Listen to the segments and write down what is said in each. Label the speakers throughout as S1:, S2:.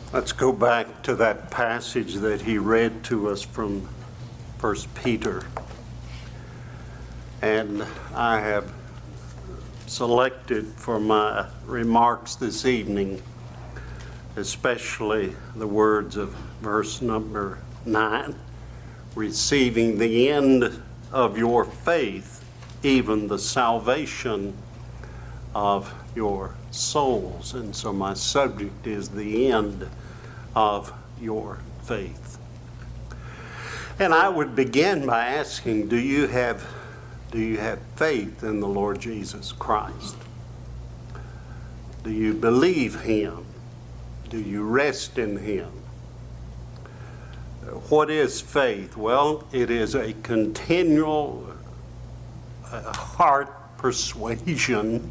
S1: Let's go back to that passage that he read to us from 1 Peter. And I have selected for my remarks this evening, especially the words of verse number 9, receiving the end of your faith, even the salvation of your souls. And so my subject is the end of your faith. And I would begin by asking, do you have faith in the Lord Jesus Christ? Do you believe him? Do you rest in him? What is faith? Well, it is a continual heart persuasion,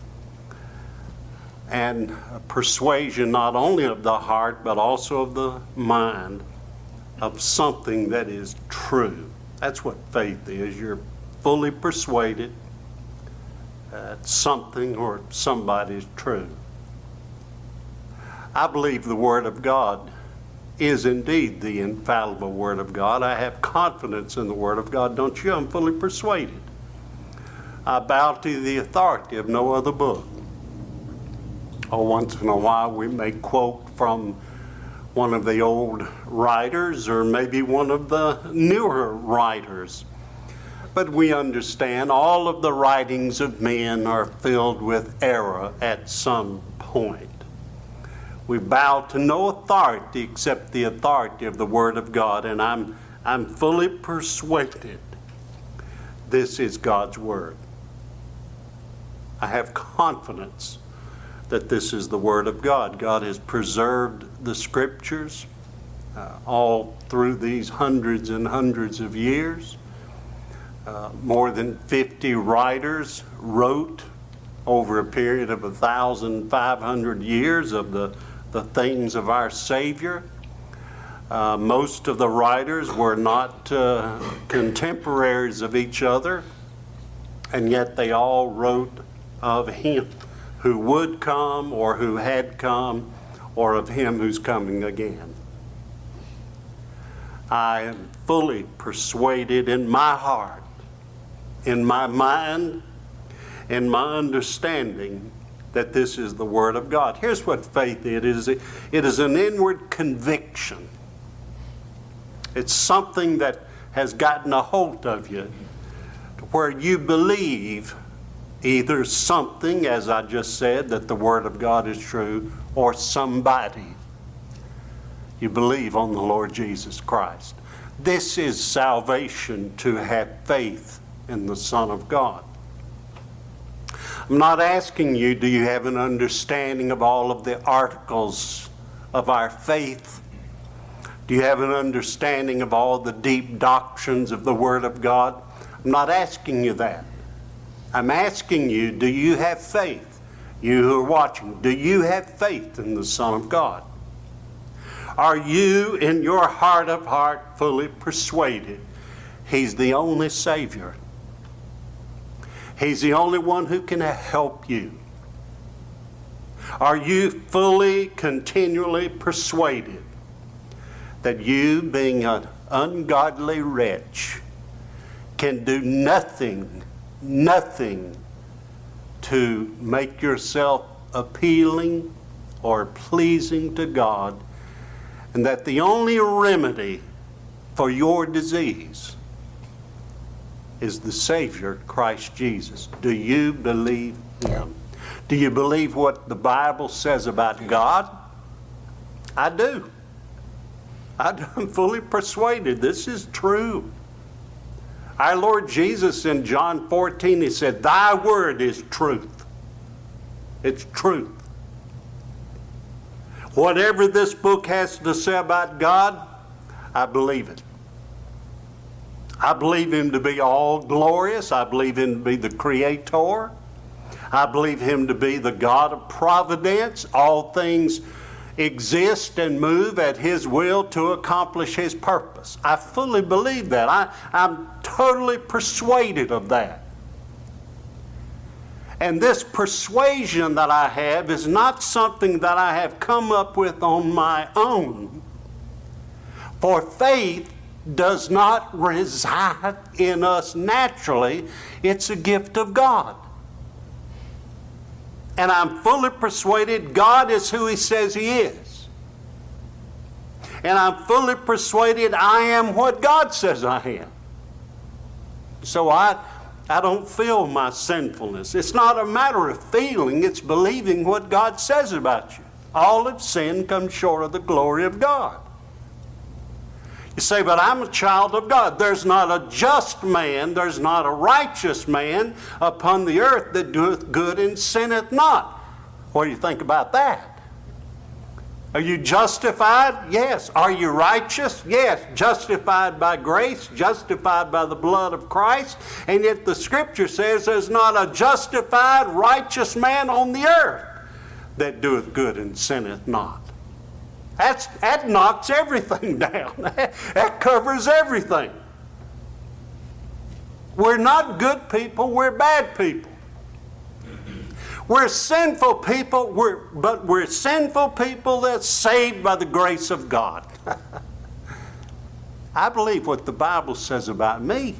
S1: and a persuasion not only of the heart but also of the mind of something that is true. That's what faith is. You're fully persuaded that something or somebody is true. I believe the Word of God is indeed the infallible Word of God. I have confidence in the Word of God, don't you? I'm fully persuaded. I bow to the authority of no other book. Once in a while we may quote from one of the old writers or maybe one of the newer writers. But we understand all of the writings of men are filled with error at some point. We bow to no authority except the authority of the Word of God, and I'm fully persuaded this is God's Word. I have confidence that this is the Word of God. God has preserved the Scriptures all through these hundreds and hundreds of years. More than 50 writers wrote over a period of 1,500 years of the things of our Savior. Most of the writers were not contemporaries of each other, and yet they all wrote of him who would come or who had come, or of him who's coming again. I am fully persuaded in my heart, in my mind, in my understanding that this is the Word of God. Here's what faith is. It is an inward conviction. It's something that has gotten a hold of you to where you believe either something, as I just said, that the Word of God is true, or somebody. You believe on the Lord Jesus Christ. This is salvation, to have faith in the Son of God. I'm not asking you, do you have an understanding of all of the articles of our faith? Do you have an understanding of all the deep doctrines of the Word of God? I'm not asking you that. I'm asking you, do you have faith? You who are watching, do you have faith in the Son of God? Are you in your heart of heart fully persuaded he's the only Savior? He's the only one who can help you. Are you fully, continually persuaded that you, being an ungodly wretch, can do nothing to make yourself appealing or pleasing to God, and that the only remedy for your disease is the Savior, Christ Jesus? Do you believe him? Do you believe what the Bible says about God? I do. I'm fully persuaded this is true. Our Lord Jesus in John 14, he said, thy word is truth. It's truth. Whatever this book has to say about God, I believe it. I believe him to be all glorious. I believe him to be the Creator. I believe him to be the God of providence. All things exist and move at his will to accomplish his purpose. I fully believe that. I'm totally persuaded of that. And this persuasion that I have is not something that I have come up with on my own. For faith does not reside in us naturally. It's a gift of God. And I'm fully persuaded God is who He says He is. And I'm fully persuaded I am what God says I am. So I don't feel my sinfulness. It's not a matter of feeling, it's believing what God says about you. All of sin comes short of the glory of God. You say, but I'm a child of God. There's not a just man, there's not a righteous man upon the earth that doeth good and sinneth not. What do you think about that? Are you justified? Yes. Are you righteous? Yes. Justified by grace, justified by the blood of Christ. And yet the Scripture says there's not a justified, righteous man on the earth that doeth good and sinneth not. That knocks everything down. That covers everything. We're not good people, we're bad people. We're sinful people, but we're sinful people that's saved by the grace of God. I believe what the Bible says about me.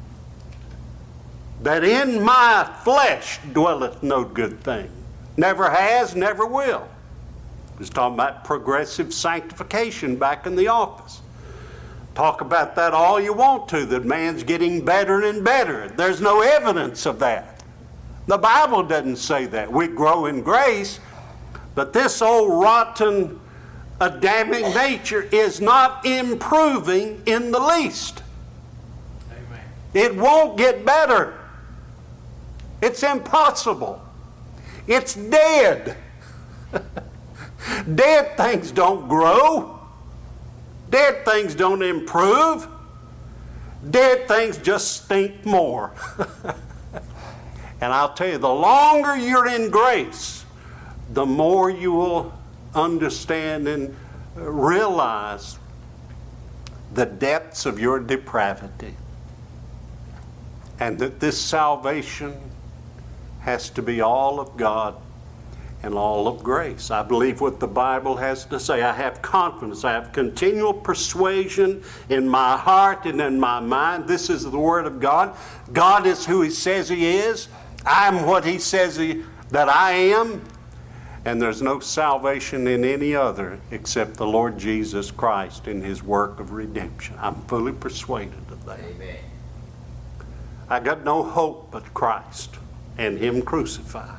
S1: That in my flesh dwelleth no good thing. Never has, never will. I was talking about progressive sanctification back in the office. Talk about that all you want to, that man's getting better and better. There's no evidence of that. The Bible doesn't say that. We grow in grace, but this old rotten Adamic nature is not improving in the least. Amen. It won't get better. It's impossible. It's dead. Dead things don't grow. Dead things don't improve. Dead things just stink more. And I'll tell you, the longer you're in grace, the more you will understand and realize the depths of your depravity. And that this salvation has to be all of God and all of grace. I believe what the Bible has to say. I have confidence. I have continual persuasion in my heart and in my mind. This is the Word of God. God is who He says He is. I'm what He says that I am. And there's no salvation in any other except the Lord Jesus Christ in His work of redemption. I'm fully persuaded of that. Amen. I got no hope but Christ and Him crucified.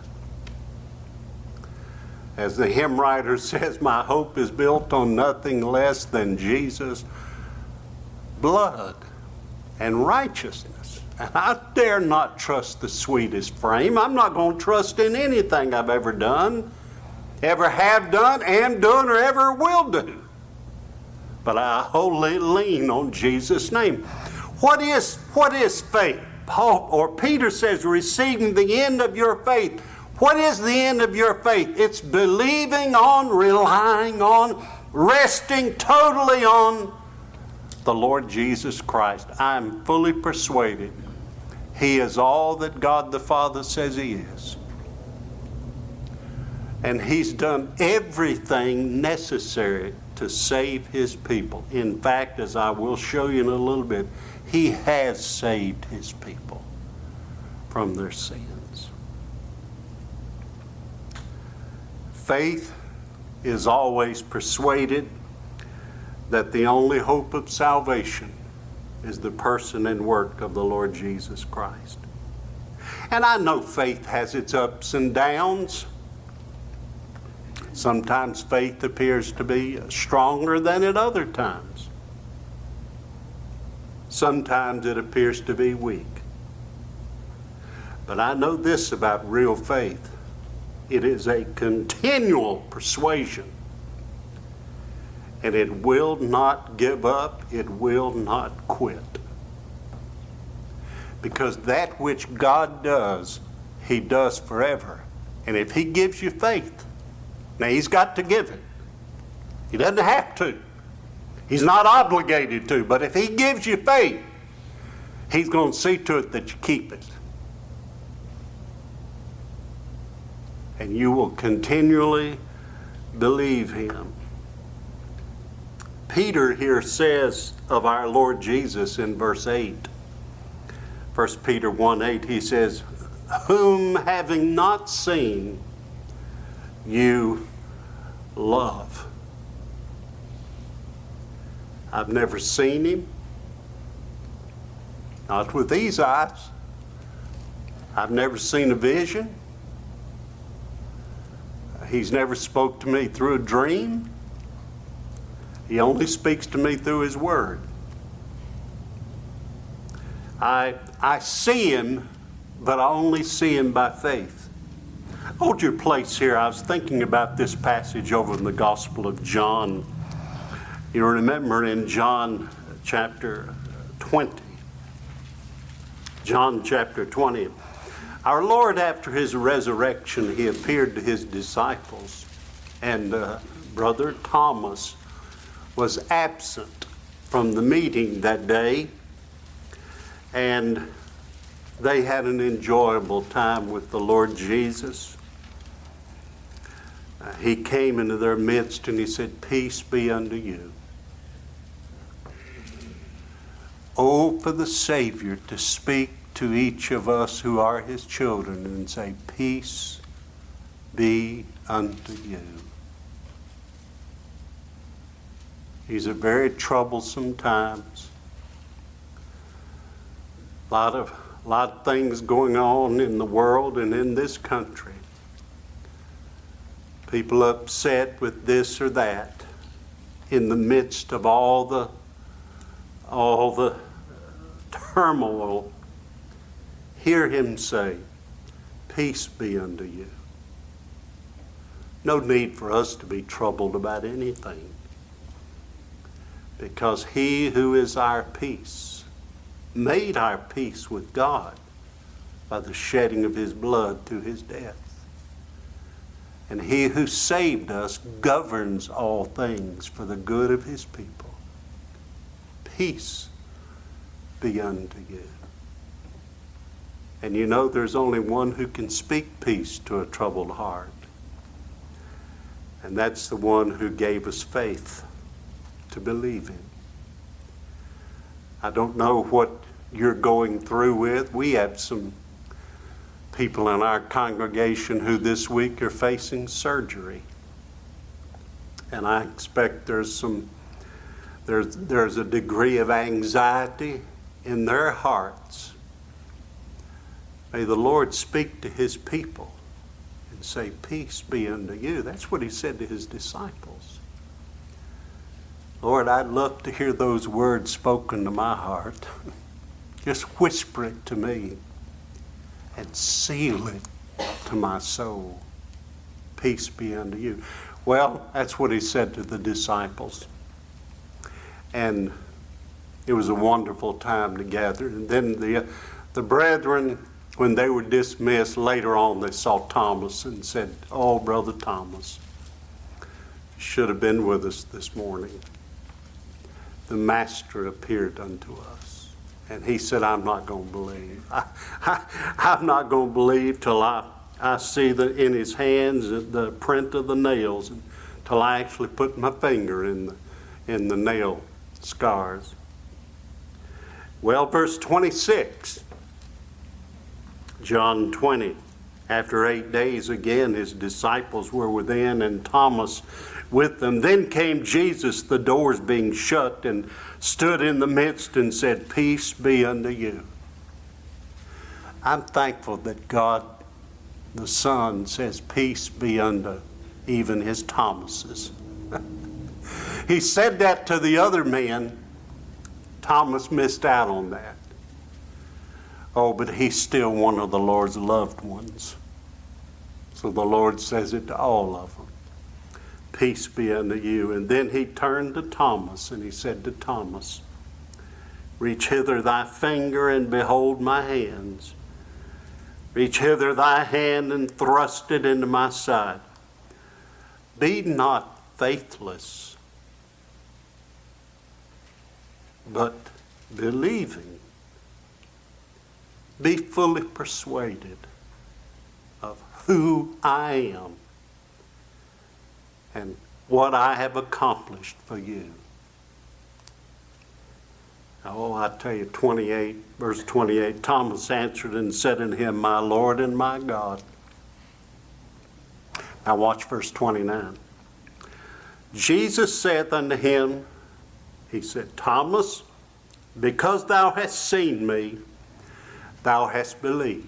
S1: As the hymn writer says, my hope is built on nothing less than Jesus' blood and righteousness. And I dare not trust the sweetest frame. I'm not going to trust in anything I've ever done, ever have done, am doing, or ever will do. But I wholly lean on Jesus' name. What is faith? Peter says, receiving the end of your faith. What is the end of your faith? It's believing on, relying on, resting totally on the Lord Jesus Christ. I'm fully persuaded He is all that God the Father says He is. And He's done everything necessary to save His people. In fact, as I will show you in a little bit, He has saved His people from their sins. Faith is always persuaded that the only hope of salvation is the person and work of the Lord Jesus Christ. And I know faith has its ups and downs. Sometimes faith appears to be stronger than at other times. Sometimes it appears to be weak. But I know this about real faith. It is a continual persuasion. And it will not give up. It will not quit. Because that which God does, He does forever. And if He gives you faith, now He's got to give it. He doesn't have to. He's not obligated to. But if He gives you faith, He's going to see to it that you keep it. and you will continually believe him. Peter here says of our Lord Jesus in verse 8, 1 Peter 1:8, he says, whom having not seen, you love. I've never seen him, not with these eyes. I've never seen a vision. He's never spoke to me through a dream. He only speaks to me through his word. I see him, but I only see him by faith. Hold your place here. I was thinking about this passage over in the Gospel of John. You remember in John chapter 20. John chapter 20. Our Lord, after his resurrection, he appeared to his disciples, and Brother Thomas was absent from the meeting that day, and they had an enjoyable time with the Lord Jesus. He came into their midst and he said, peace be unto you. Oh, for the Savior to speak to each of us who are his children and say, peace be unto you. These are very troublesome times. A lot of things going on in the world and in this country. People upset with this or that in the midst of all the turmoil. Hear him say, peace be unto you. No need for us to be troubled about anything, because he who is our peace made our peace with God by the shedding of his blood through his death. And he who saved us governs all things for the good of his people. Peace be unto you. And you know there's only one who can speak peace to a troubled heart. And that's the one who gave us faith to believe in. I don't know what you're going through with. We have some people in our congregation who this week are facing surgery. And I expect there's a degree of anxiety in their hearts. May the Lord speak to his people and say, peace be unto you. That's what he said to his disciples. Lord, I'd love to hear those words spoken to my heart. Just whisper it to me and seal it to my soul. Peace be unto you. Well, that's what he said to the disciples. And it was a wonderful time together. And then the brethren, when they were dismissed, later on they saw Thomas and said, oh, Brother Thomas, you should have been with us this morning. The Master appeared unto us. And he said, I'm not going to believe. I'm not going to believe till I see in his hands the print of the nails, till I actually put my finger in the nail scars. Well, verse 26, John 20. After 8 days again, his disciples were within, and Thomas with them. Then came Jesus, the doors being shut, and stood in the midst and said, peace be unto you. I'm thankful that God, the Son, says, peace be unto even his Thomases. He said that to the other men. Thomas missed out on that. Oh, but he's still one of the Lord's loved ones. So the Lord says it to all of them. Peace be unto you. And then he turned to Thomas and he said to Thomas, reach hither thy finger and behold my hands. Reach hither thy hand and thrust it into my side. Be not faithless, but believing. Be fully persuaded of who I am and what I have accomplished for you. Oh, I tell you, verse 28, Thomas answered and said unto him, My Lord and my God. Now watch verse 29. Jesus saith unto him, he said, Thomas, because thou hast seen me, thou hast believed.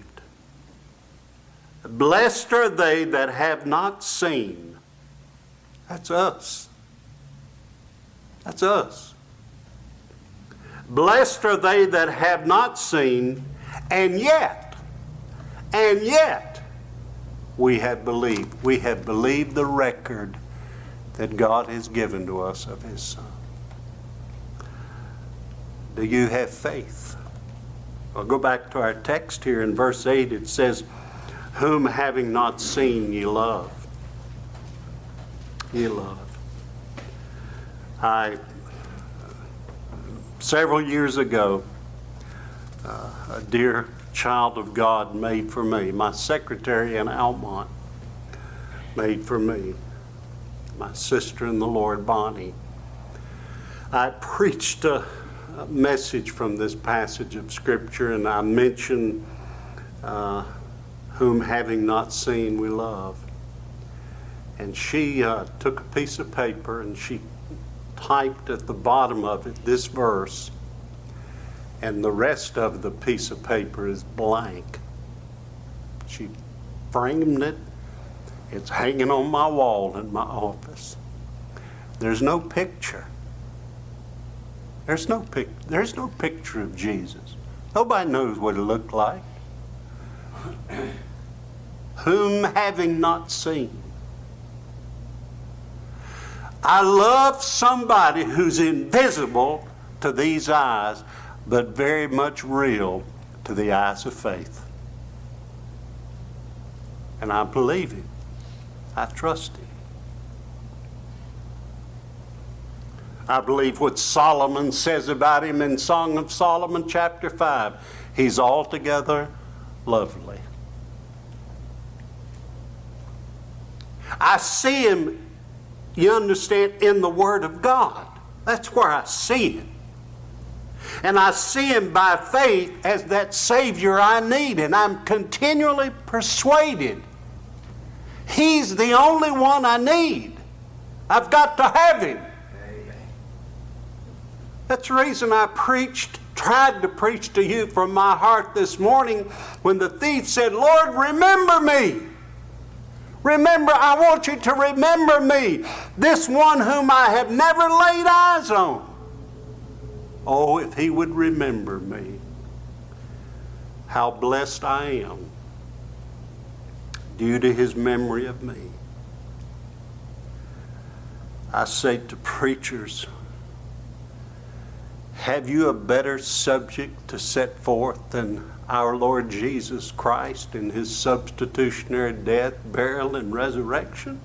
S1: Blessed are they that have not seen. That's us. That's us. Blessed are they that have not seen, and yet, we have believed. We have believed the record that God has given to us of His Son. Do you have faith? I'll go back to our text here in verse 8. It says, whom having not seen ye love. Ye love. Several years ago, a dear child of God made for me, my secretary in Almont made for me, my sister in the Lord, Bonnie. I preached a message from this passage of Scripture, and I mentioned whom having not seen we love. And she took a piece of paper and she typed at the bottom of it this verse, and the rest of the piece of paper is blank. She framed it. It's hanging on my wall in my office. There's no picture. There's no picture of Jesus. Nobody knows what it looked like. Whom having not seen. I love somebody who's invisible to these eyes, but very much real to the eyes of faith. And I believe Him. I trust Him. I believe what Solomon says about Him in Song of Solomon chapter 5. He's altogether lovely. I see Him, you understand, in the Word of God. That's where I see Him. And I see Him by faith as that Savior I need. And I'm continually persuaded He's the only one I need. I've got to have Him. Amen. That's the reason I tried to preach to you from my heart this morning when the thief said, Lord, remember me. Remember, I want you to remember me, this one whom I have never laid eyes on. Oh, if He would remember me, how blessed I am due to His memory of me. I say to preachers, have you a better subject to set forth than our Lord Jesus Christ in His substitutionary death, burial, and resurrection?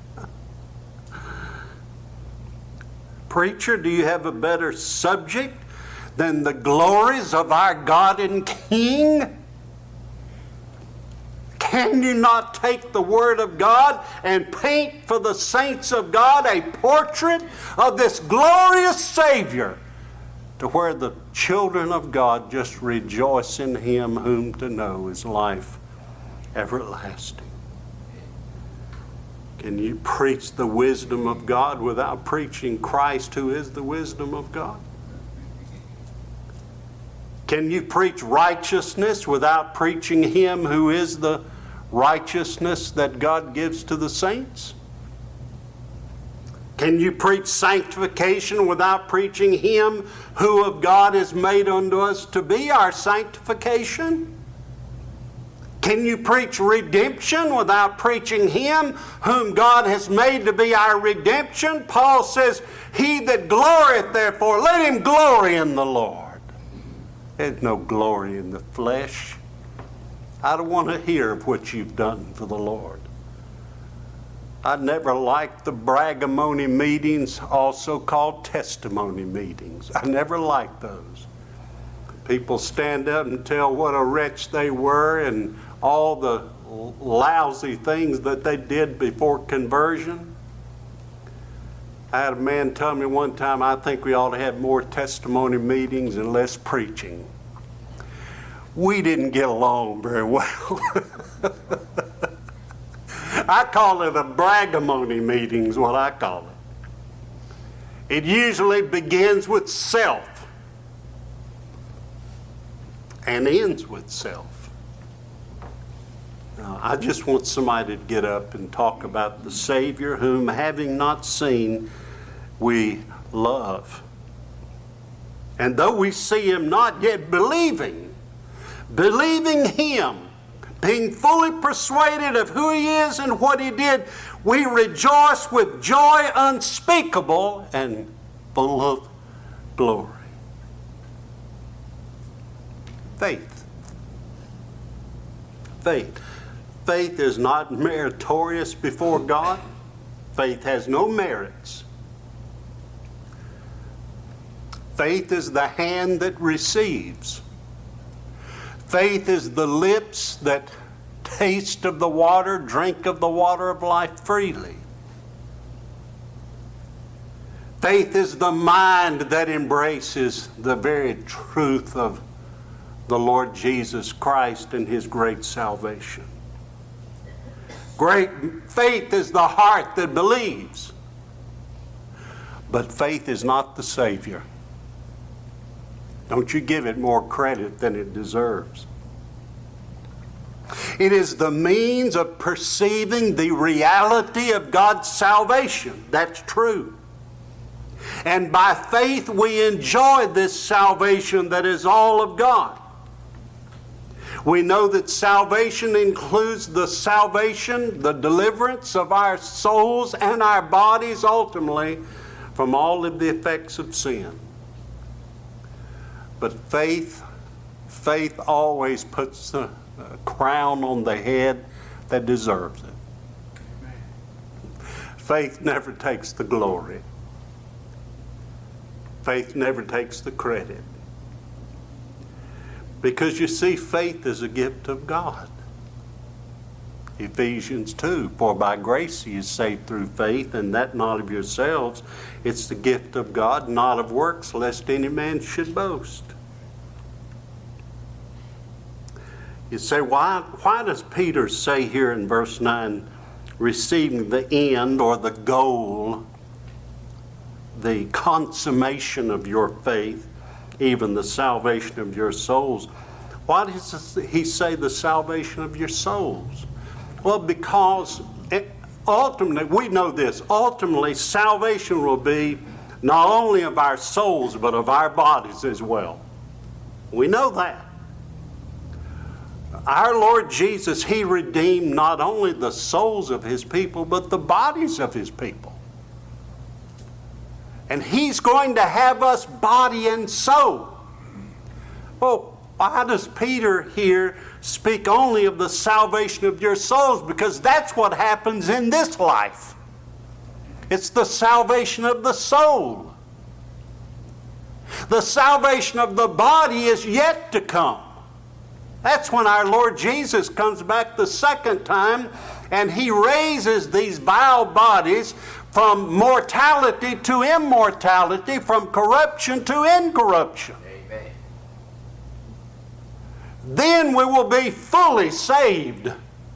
S1: Preacher, do you have a better subject than the glories of our God and King? Can you not take the Word of God and paint for the saints of God a portrait of this glorious Savior, to where the children of God just rejoice in Him whom to know is life everlasting? Can you preach the wisdom of God without preaching Christ, who is the wisdom of God? Can you preach righteousness without preaching Him who is the righteousness that God gives to the saints? Can you preach sanctification without preaching Him who of God is made unto us to be our sanctification? Can you preach redemption without preaching Him whom God has made to be our redemption? Paul says, he that glorieth therefore, let him glory in the Lord. There's no glory in the flesh. I don't want to hear of what you've done for the Lord. I never liked the bragamony meetings, also called testimony meetings. I never liked those. People stand up and tell what a wretch they were and all the lousy things that they did before conversion. I had a man tell me one time, I think we ought to have more testimony meetings and less preaching. We didn't get along very well. I call it a bragamony meeting is what I call it. It usually begins with self and ends with self. Now, I just want somebody to get up and talk about the Savior whom, having not seen, we love. And though we see him not yet, believing him, being fully persuaded of who he is and what he did, we rejoice with joy unspeakable and full of glory. Faith. Faith. Faith is not meritorious before God. Faith has no merits. Faith is the hand that receives. Faith is the lips that taste of the water, drink of the water of life freely. Faith is the mind that embraces the very truth of the Lord Jesus Christ and his great salvation. Great faith is the heart that believes. But faith is not the Savior. Don't you give it more credit than it deserves. It is the means of perceiving the reality of God's salvation. That's true. And by faith we enjoy this salvation that is all of God. We know that salvation includes the salvation, the deliverance of our souls and our bodies ultimately from all of the effects of sin. But faith always puts the crown on the head that deserves it. Faith never takes the glory. Faith never takes the credit. Because you see, faith is a gift of God. Ephesians 2, for by grace he is saved through faith, and that not of yourselves. It's the gift of God, not of works, lest any man should boast. You say, why does Peter say here in verse 9, receiving the end or the goal, the consummation of your faith, even the salvation of your souls? Why does he say the salvation of your souls? Well, because ultimately, we know this, ultimately salvation will be not only of our souls, but of our bodies as well. We know that. Our Lord Jesus, he redeemed not only the souls of his people, but the bodies of his people. And he's going to have us body and soul. Well, why does Peter here speak only of the salvation of your souls? Because that's what happens in this life. It's the salvation of the soul. The salvation of the body is yet to come. That's when our Lord Jesus comes back the second time and he raises these vile bodies from mortality to immortality, from corruption to incorruption.
S2: Amen.
S1: Then we will be fully saved.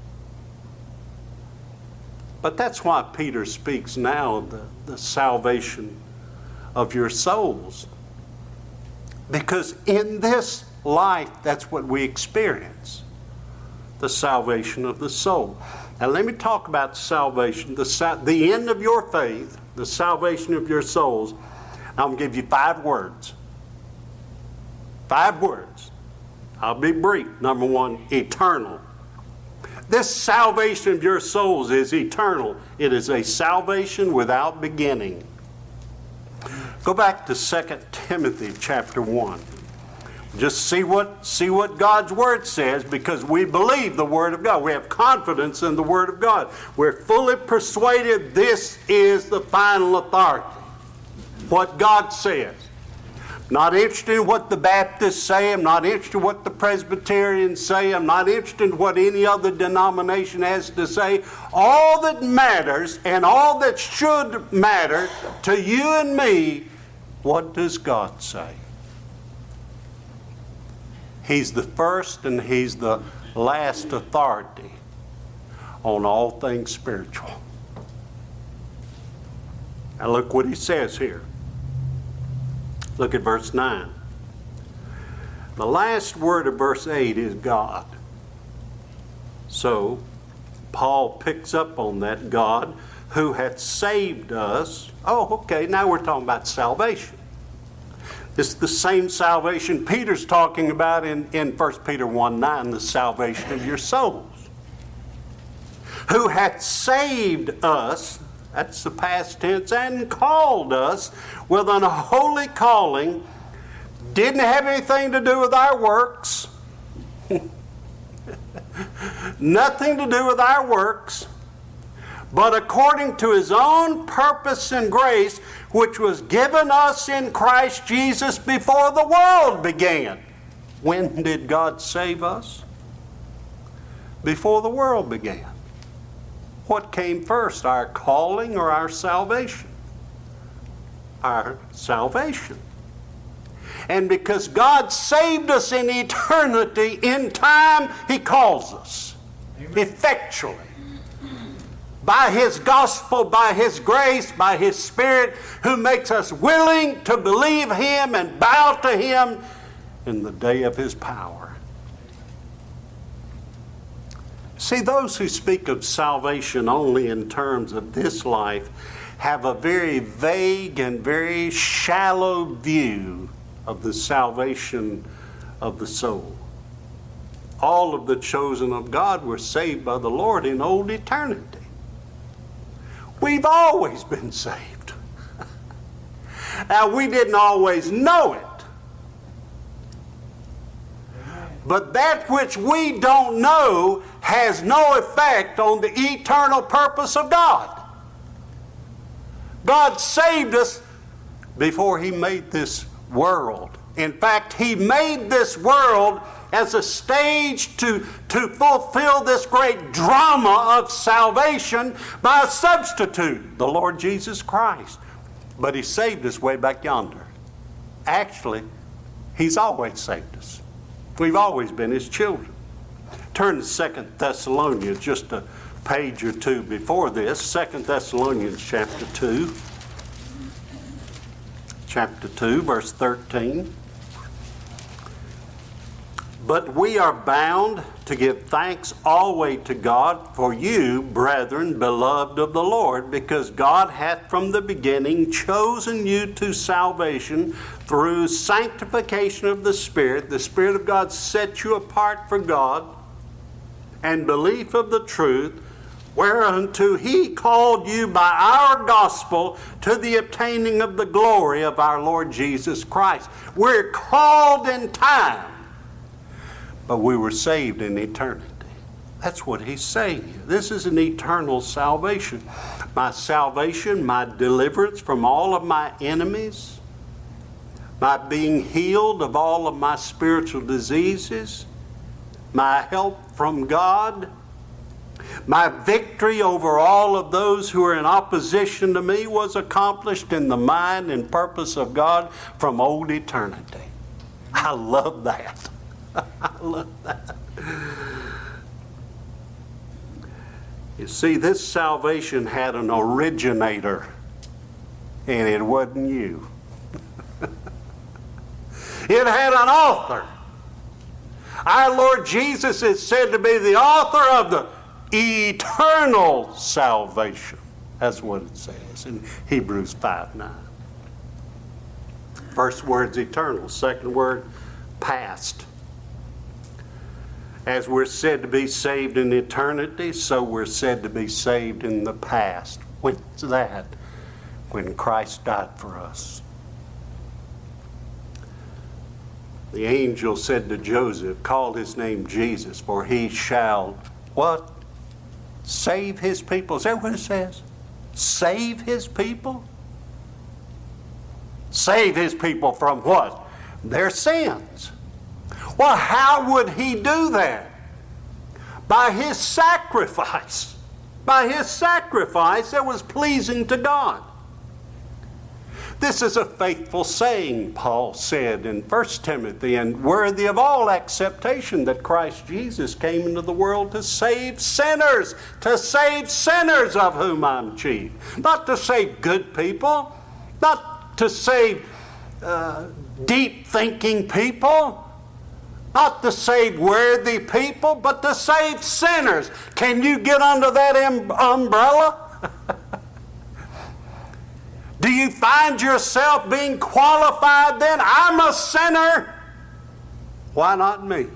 S1: But that's why Peter speaks now of the salvation of your souls. Because in this life, that's what we experience. The salvation of the soul. Now let me talk about salvation, the end of your faith, the salvation of your souls. I'm going to give you 5 words. 5 words. I'll be brief. Number 1, eternal. This salvation of your souls is eternal. It is a salvation without beginning. Go back to 2 Timothy chapter 1. Just see what God's Word says, because we believe the Word of God. We have confidence in the Word of God. We're fully persuaded this is the final authority, what God says. Not interested in what the Baptists say. I'm not interested in what the Presbyterians say. I'm not interested in what any other denomination has to say. All that matters and all that should matter to you and me, what does God say? He's the first and He's the last authority on all things spiritual. Now look what He says here. Look at verse 9. The last word of verse 8 is God. So, Paul picks up on that, God who hath saved us. Oh, okay, now we're talking about salvation. It's the same salvation Peter's talking about in 1 Peter 1:9, the salvation of your souls. Who hath saved us, that's the past tense, and called us with an holy calling. Didn't have anything to do with our works. Nothing to do with our works. But according to His own purpose and grace, which was given us in Christ Jesus before the world began. When did God save us? Before the world began. What came first, our calling or our salvation? Our salvation. And because God saved us in eternity, in time, He calls us. Amen. Effectually. By His gospel, by His grace, by His Spirit, who makes us willing to believe Him and bow to Him in the day of His power. See, those who speak of salvation only in terms of this life have a very vague and very shallow view of the salvation of the soul. All of the chosen of God were saved by the Lord in old eternity. We've always been saved. Now, we didn't always know it. But that which we don't know has no effect on the eternal purpose of God. God saved us before He made this world. In fact, He made this world as a stage to fulfill this great drama of salvation by a substitute, the Lord Jesus Christ. But He saved us way back yonder. Actually, He's always saved us. We've always been His children. Turn to 2 Thessalonians, just a page or two before this. 2 Thessalonians chapter 2. Chapter 2, verse 13. But we are bound to give thanks always to God for you, brethren, beloved of the Lord, because God hath from the beginning chosen you to salvation through sanctification of the Spirit. The Spirit of God set you apart for God, and belief of the truth, whereunto He called you by our gospel to the obtaining of the glory of our Lord Jesus Christ. We're called in time, but we were saved in eternity. That's what He's saying here. This is an eternal salvation. My salvation, my deliverance from all of my enemies, my being healed of all of my spiritual diseases, my help from God, my victory over all of those who are in opposition to me was accomplished in the mind and purpose of God from old eternity. I love that. I love that. You see, this salvation had an originator, and it wasn't you. It had an author. Our Lord Jesus is said to be the author of the eternal salvation. That's what it says in Hebrews 5:9. First word's eternal. Second word, past. As we're said to be saved in eternity, so we're said to be saved in the past. When's that? When Christ died for us. The angel said to Joseph, call his name Jesus, for he shall, what? Save his people. Is that what it says? Save his people? Save his people from what? Their sins. Well, how would he do that? By his sacrifice. By his sacrifice that was pleasing to God. This is a faithful saying, Paul said in 1 Timothy, and worthy of all acceptation, that Christ Jesus came into the world to save sinners of whom I'm chief. Not to save good people, not to save deep-thinking people, not to save worthy people, but to save sinners. Can you get under that umbrella? Do you find yourself being qualified then? I'm a sinner. Why not me?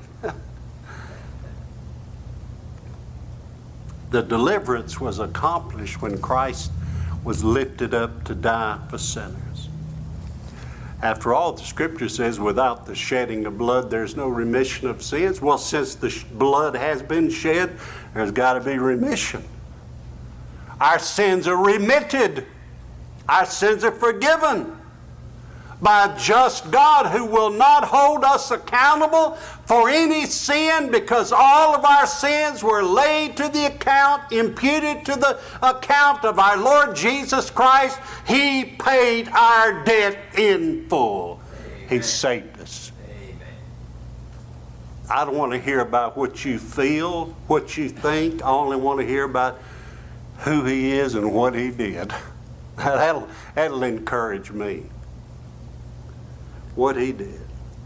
S1: The deliverance was accomplished when Christ was lifted up to die for sinners. After all, the Scripture says, without the shedding of blood, there's no remission of sins. Well, since the blood has been shed, there's got to be remission. Our sins are remitted. Our sins are forgiven by a just God who will not hold us accountable for any sin, because all of our sins were laid to the account, imputed to the account of our Lord Jesus Christ. He paid our debt in full. Amen. He saved us. Amen. I don't want to hear about what you feel, what you think. I only want to hear about who He is and what He did. That'll encourage me. What He did.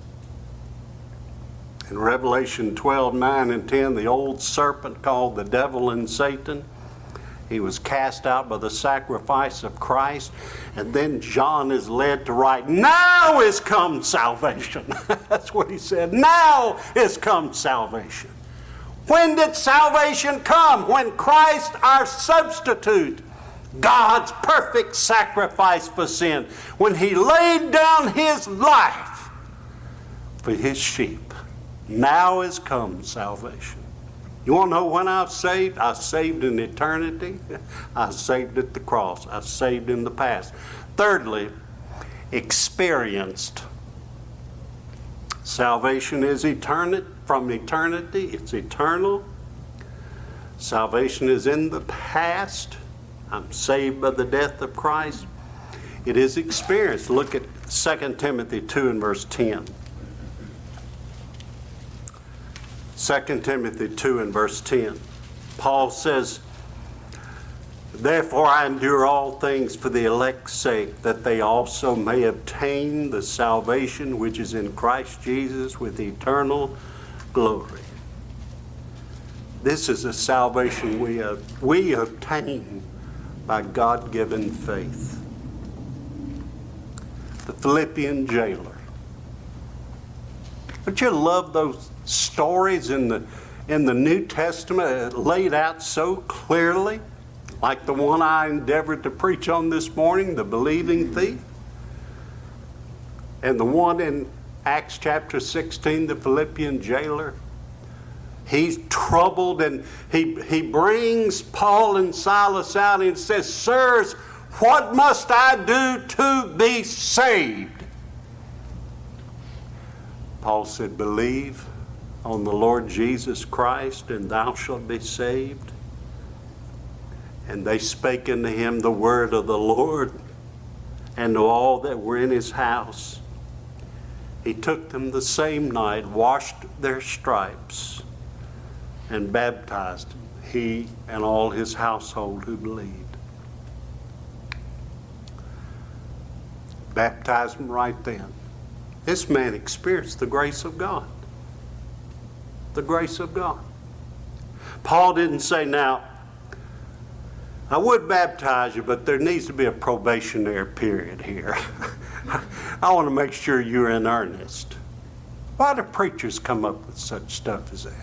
S1: In Revelation 12, 9 and 10, the old serpent called the devil and Satan, he was cast out by the sacrifice of Christ. And then John is led to write, now is come salvation. That's what he said. Now is come salvation. When did salvation come? When Christ, our substitute, God's perfect sacrifice for sin, when He laid down His life for His sheep. Now is come salvation. You want to know when I was saved? I was saved in eternity. I was saved at the cross. I was saved in the past. Thirdly, experienced. Salvation is eternal, from eternity. It's eternal. Salvation is in the past. I'm saved by the death of Christ. It is experienced. Look at 2 Timothy 2 and verse 10. 2 Timothy 2 and verse 10. Paul says, therefore I endure all things for the elect's sake, that they also may obtain the salvation which is in Christ Jesus with eternal glory. This is a salvation we obtain by God-given faith. The Philippian jailer. Don't you love those stories in the New Testament laid out so clearly? Like the one I endeavored to preach on this morning, the believing thief. And the one in Acts chapter 16, the Philippian jailer. He's troubled, and he brings Paul and Silas out and says, sirs, what must I do to be saved? Paul said, believe on the Lord Jesus Christ, and thou shalt be saved. And they spake unto him the word of the Lord, and to all that were in his house. He took them the same night, washed their stripes, and baptized him, he and all his household who believed. Baptized him right then. This man experienced the grace of God. The grace of God. Paul didn't say, now, I would baptize you, but there needs to be a probationary period here. I want to make sure you're in earnest. Why do preachers come up with such stuff as that?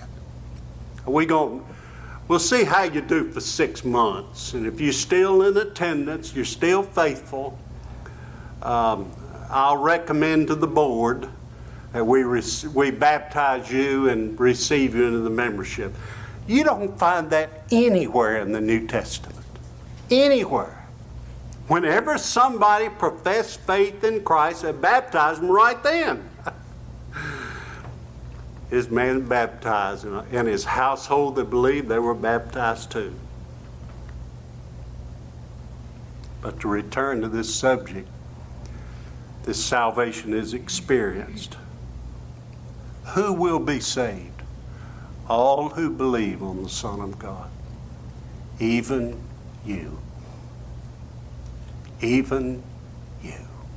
S1: We'll see how you do for 6 months. And if you're still in attendance, you're still faithful, I'll recommend to the board that we baptize you and receive you into the membership. You don't find that anywhere in the New Testament. Anywhere. Whenever somebody professed faith in Christ, they baptized him right then. His man baptized, and his household that believed, they were baptized too. But to return to this subject, this salvation is experienced. Who will be saved? All who believe on the Son of God. Even you. Even you.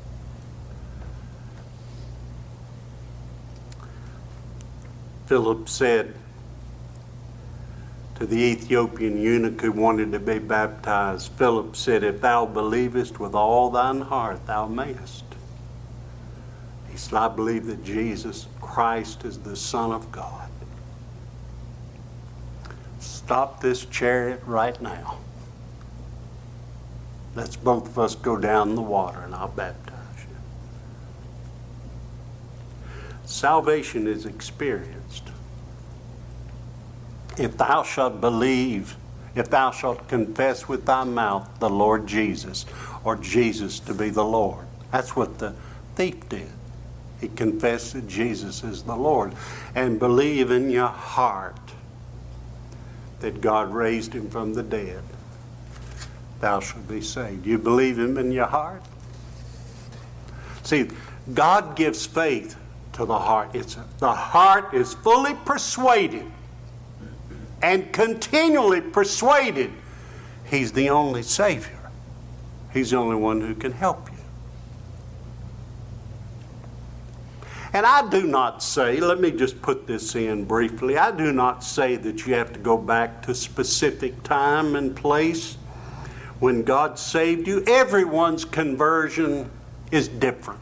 S1: Philip said to the Ethiopian eunuch who wanted to be baptized, Philip said, if thou believest with all thine heart, thou mayest. He said, I believe that Jesus Christ is the Son of God. Stop this chariot right now. Let's both of us go down in the water and I'll baptize you. Salvation is experienced. If thou shalt believe, if thou shalt confess with thy mouth the Lord Jesus, or Jesus to be the Lord. That's what the thief did. He confessed that Jesus is the Lord. And believe in your heart that God raised him from the dead. Thou shalt be saved. You believe him in your heart? See, God gives faith to the heart. The heart is fully persuaded and continually persuaded he's the only Savior. He's the only one who can help you. And I do not say, let me just put this in briefly, I do not say that you have to go back to specific time and place when God saved you. Everyone's conversion is different.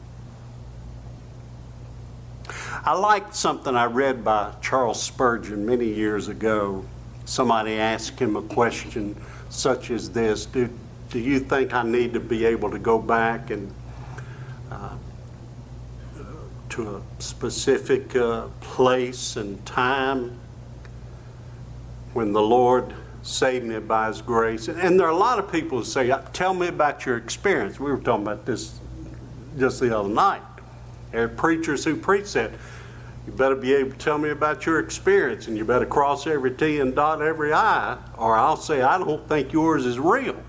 S1: I liked something I read by Charles Spurgeon many years ago. Somebody asked him a question such as this: Do you think I need to be able to go back and to a specific place and time when the Lord saved me by his grace? And there are a lot of people who say, tell me about your experience. We were talking about this just the other night. There are preachers who preach that. You better be able to tell me about your experience, and you better cross every T and dot every I, or I'll say, I don't think yours is real.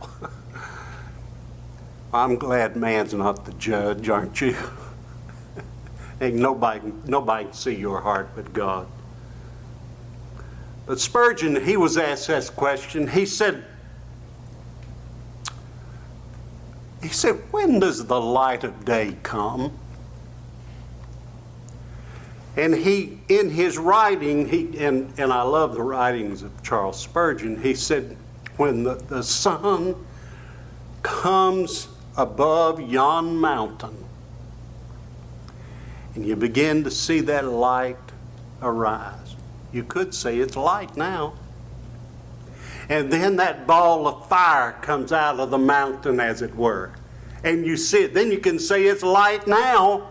S1: I'm glad man's not the judge, aren't you? And nobody can see your heart but God. But Spurgeon, he was asked this question. He said, when does the light of day come? And he, in his writing, and I love the writings of Charles Spurgeon, he said, when the sun comes above yon mountain, and you begin to see that light arise. You could say it's light now. And then that ball of fire comes out of the mountain, as it were. And you see it. Then you can say it's light now.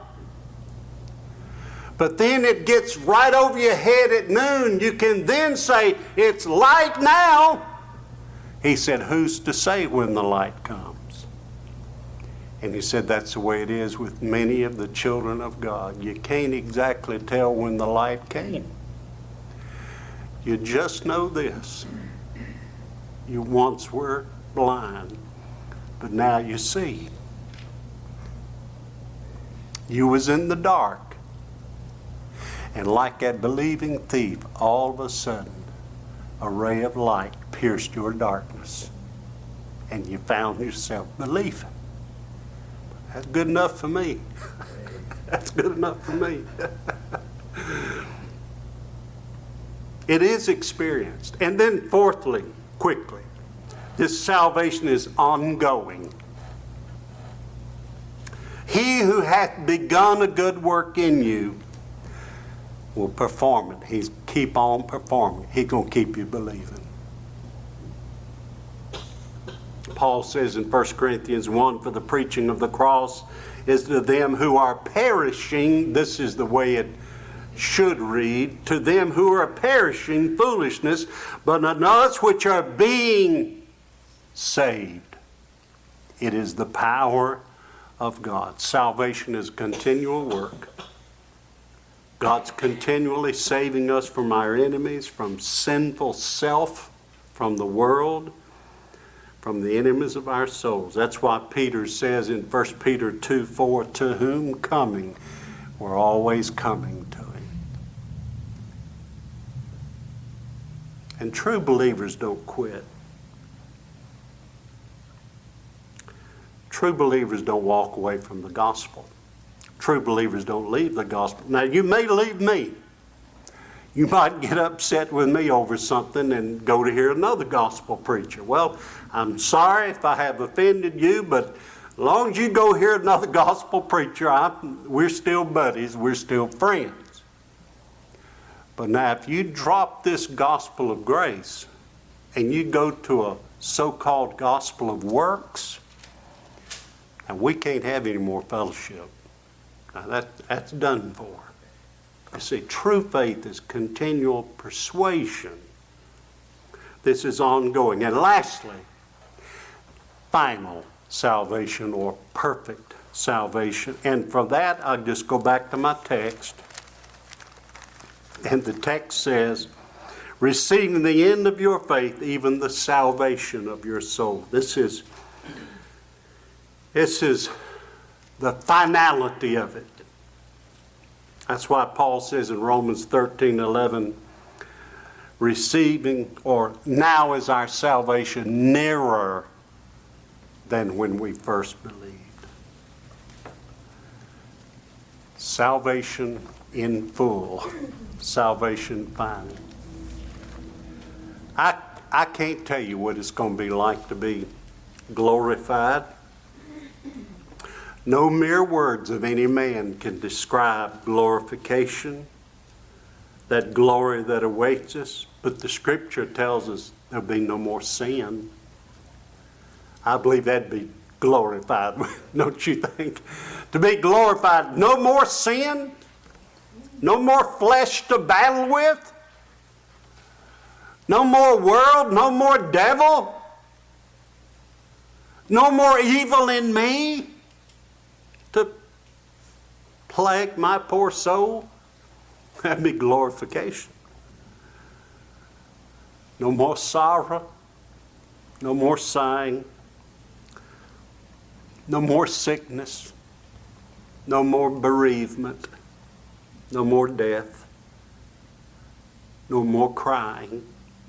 S1: But then it gets right over your head at noon. You can then say it's light now. He said, who's to say when the light comes? And he said that's the way it is with many of the children of God. You can't exactly tell when the light came. You just know this. You once were blind, but now you see. You was in the dark. And like that believing thief, all of a sudden, a ray of light pierced your darkness. And you found yourself believing. That's good enough for me. That's good enough for me. It is experienced. And then fourthly, quickly, this salvation is ongoing. He who hath begun a good work in you will perform it. He's keep on performing. He's going to keep you believing. Paul says in 1 Corinthians 1, for the preaching of the cross is to them who are perishing, this is the way it should read, to them who are perishing foolishness, but unto us which are being saved. It is the power of God. Salvation is a continual work. God's continually saving us from our enemies, from sinful self, from the world, from the enemies of our souls. That's why Peter says in 1 Peter 2:4, to whom coming, we're always coming to him. And true believers don't quit. True believers don't walk away from the gospel. True believers don't leave the gospel. Now, you may leave me. You might get upset with me over something and go to hear another gospel preacher. Well, I'm sorry if I have offended you, but as long as you go hear another gospel preacher, we're still buddies, we're still friends. But now, if you drop this gospel of grace and you go to a so-called gospel of works, and we can't have any more fellowship. Now that's done for. You see, true faith is continual persuasion. This is ongoing. And lastly, final salvation or perfect salvation. And for that, I'll just go back to my text. And the text says, receiving the end of your faith, even the salvation of your soul. This is the finality of it. That's why Paul says in Romans 13:11, receiving, or now is our salvation nearer than when we first believed. Salvation in full. Salvation final. I can't tell you what it's going to be like to be glorified. No mere words of any man can describe glorification, that glory that awaits us. But the Scripture tells us there'll be no more sin. I believe that'd be glorified, don't you think? To be glorified, no more sin, no more flesh to battle with, no more world, no more devil, no more evil in me to plague my poor soul. That'd be glorification. No more sorrow, no more sighing, no more sickness, no more bereavement, no more death, no more crying.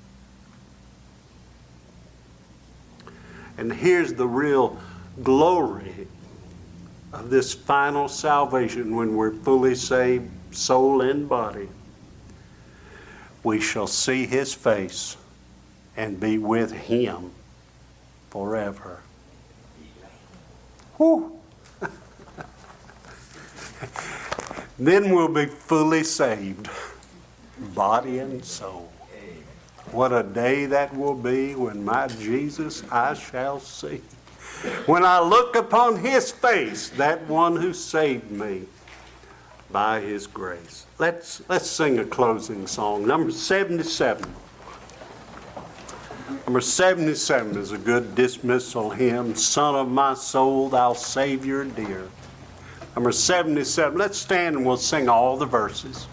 S1: And here's the real glory of this final salvation when we're fully saved, soul and body. We shall see His face and be with Him forever. Whew. Then we'll be fully saved, body and soul. What a day that will be when my Jesus I shall see. When I look upon His face, that one who saved me by His grace. Let's sing a closing song. Number 77. Number 77 is a good dismissal hymn. Son of my soul, thou Savior dear. Number 77. Let's stand and we'll sing all the verses.